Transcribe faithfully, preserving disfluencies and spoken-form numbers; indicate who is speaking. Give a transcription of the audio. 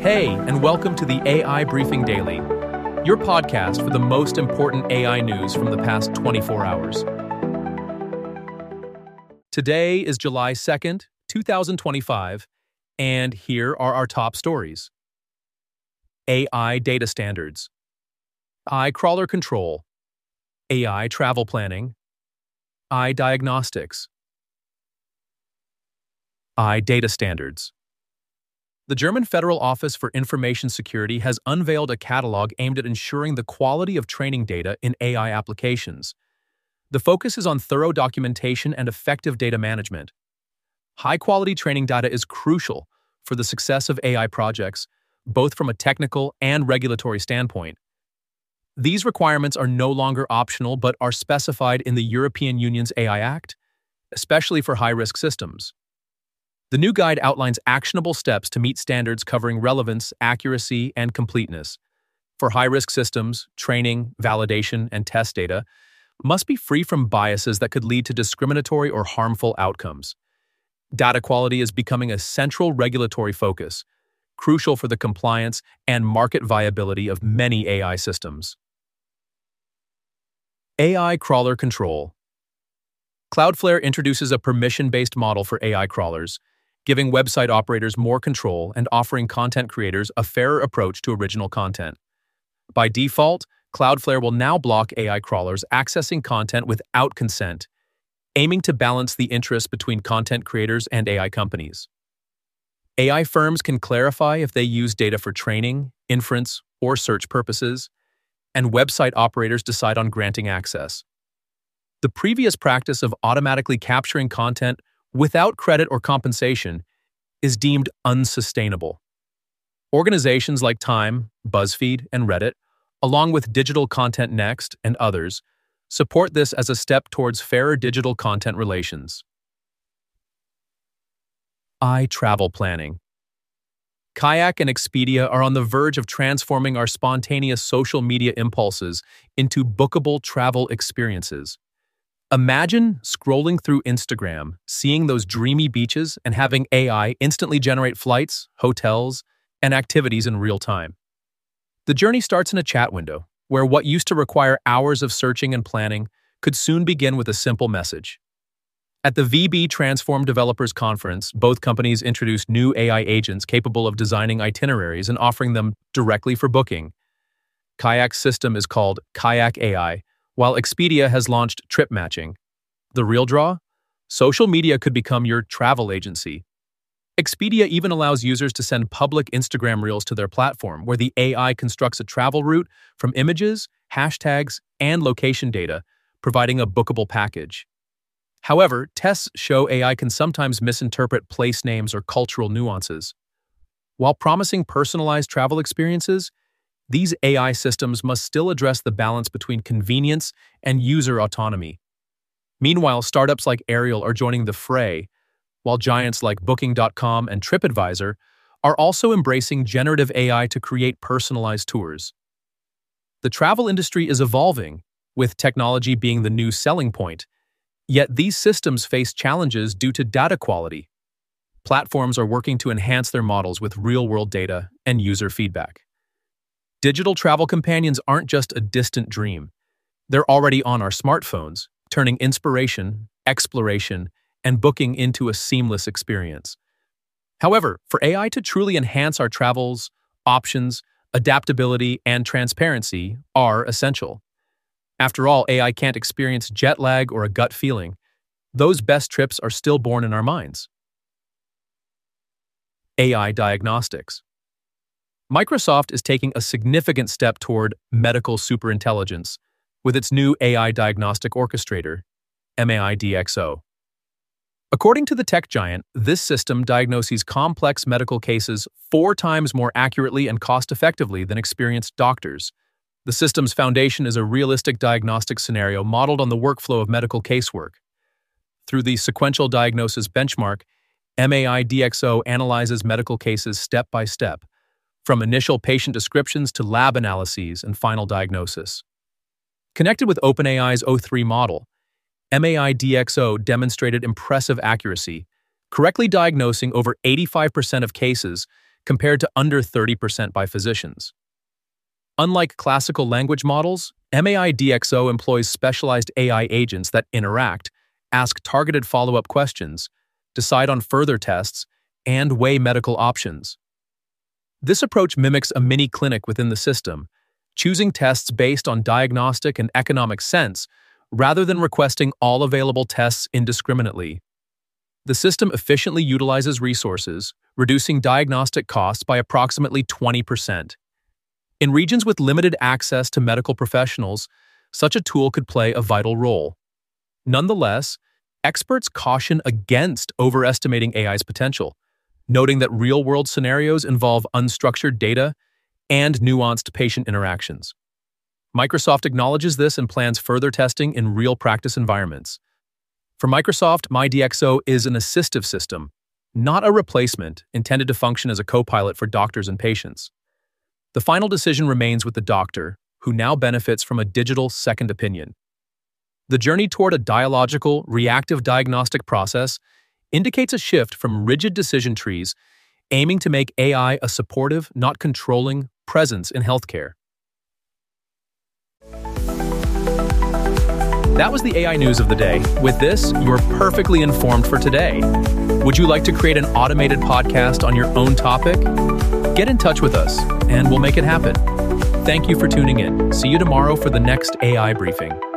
Speaker 1: Hey, and welcome to the A I Briefing Daily, your podcast for the most important A I news from the past twenty-four hours. Today is July second, two thousand twenty-five, and here are our top stories. A I data standards, A I crawler control, A I travel planning, A I diagnostics, A I data standards. The German Federal Office for Information Security has unveiled a catalog aimed at ensuring the quality of training data in A I applications. The focus is on thorough documentation and effective data management. High-quality training data is crucial for the success of A I projects, both from a technical and regulatory standpoint. These requirements are no longer optional but are specified in the European Union's A I Act, especially for high-risk systems. The new guide outlines actionable steps to meet standards covering relevance, accuracy, and completeness. For high-risk systems, training, validation, and test data must be free from biases that could lead to discriminatory or harmful outcomes. Data quality is becoming a central regulatory focus, crucial for the compliance and market viability of many A I systems. A I crawler control. Cloudflare introduces a permission-based model for A I crawlers, giving website operators more control and offering content creators a fairer approach to original content. By default, Cloudflare will now block A I crawlers accessing content without consent, aiming to balance the interests between content creators and A I companies. A I firms can clarify if they use data for training, inference, or search purposes, and website operators decide on granting access. The previous practice of automatically capturing content without credit or compensation is deemed unsustainable. Organizations like Time, BuzzFeed, and Reddit, along with Digital Content Next and others, support this as a step towards fairer digital content relations. A I travel planning. Kayak and Expedia are on the verge of transforming our spontaneous social media impulses into bookable travel experiences. Imagine scrolling through Instagram, seeing those dreamy beaches, and having A I instantly generate flights, hotels, and activities in real time. The journey starts in a chat window, where what used to require hours of searching and planning could soon begin with a simple message. At the V B Transform Developers Conference, both companies introduced new A I agents capable of designing itineraries and offering them directly for booking. Kayak's system is called Kayak A I, while Expedia has launched trip matching. The real draw? Social media could become your travel agency. Expedia even allows users to send public Instagram reels to their platform, where the A I constructs a travel route from images, hashtags, and location data, providing a bookable package. However, tests show A I can sometimes misinterpret place names or cultural nuances. While promising personalized travel experiences, these A I systems must still address the balance between convenience and user autonomy. Meanwhile, startups like Ariel are joining the fray, while giants like Booking dot com and TripAdvisor are also embracing generative A I to create personalized tours. The travel industry is evolving, with technology being the new selling point, yet these systems face challenges due to data quality. Platforms are working to enhance their models with real-world data and user feedback. Digital travel companions aren't just a distant dream. They're already on our smartphones, turning inspiration, exploration, and booking into a seamless experience. However, for A I to truly enhance our travels, options, adaptability, and transparency are essential. After all, A I can't experience jet lag or a gut feeling. Those best trips are still born in our minds. A I diagnostics. Microsoft is taking a significant step toward medical superintelligence with its new A I Diagnostic Orchestrator, M A I D X O. According to the tech giant, this system diagnoses complex medical cases four times more accurately and cost-effectively than experienced doctors. The system's foundation is a realistic diagnostic scenario modeled on the workflow of medical casework. Through the sequential diagnosis benchmark, M A I D X O analyzes medical cases step by step, from initial patient descriptions to lab analyses and final diagnosis. Connected with OpenAI's O three model, M A I D X O demonstrated impressive accuracy, correctly diagnosing over eighty-five percent of cases compared to under thirty percent by physicians. Unlike classical language models, M A I D X O employs specialized A I agents that interact, ask targeted follow-up questions, decide on further tests, and weigh medical options. This approach mimics a mini clinic within the system, choosing tests based on diagnostic and economic sense rather than requesting all available tests indiscriminately. The system efficiently utilizes resources, reducing diagnostic costs by approximately twenty percent. In regions with limited access to medical professionals, such a tool could play a vital role. Nonetheless, experts caution against overestimating A I's potential, noting that real-world scenarios involve unstructured data and nuanced patient interactions. Microsoft acknowledges this and plans further testing in real practice environments. For Microsoft, MyDxO is an assistive system, not a replacement intended to function as a co-pilot for doctors and patients. The final decision remains with the doctor, who now benefits from a digital second opinion. The journey toward a dialogical, reactive diagnostic process indicates a shift from rigid decision trees, aiming to make A I a supportive, not controlling, presence in healthcare. That was the A I news of the day. With this, you're perfectly informed for today. Would you like to create an automated podcast on your own topic? Get in touch with us, and we'll make it happen. Thank you for tuning in. See you tomorrow for the next A I briefing.